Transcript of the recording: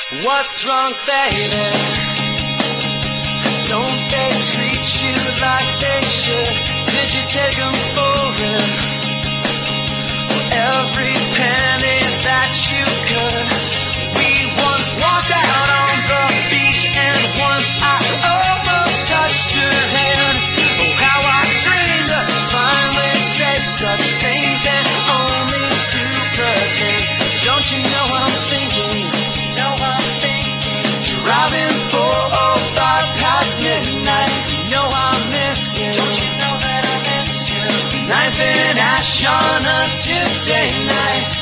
What's wrong, baby? Don't they treat you like they should? Did you take them for it? Every penny that you could. We once walked out on the beach, and once I almost touched your hand. Oh, how I dreamed to finally say such things that only to pretend. Don't you know I'm thinking? Driving 405 past midnight. You know I miss you. Don't you know that I miss you? Ninth and Ash on a Tuesday night.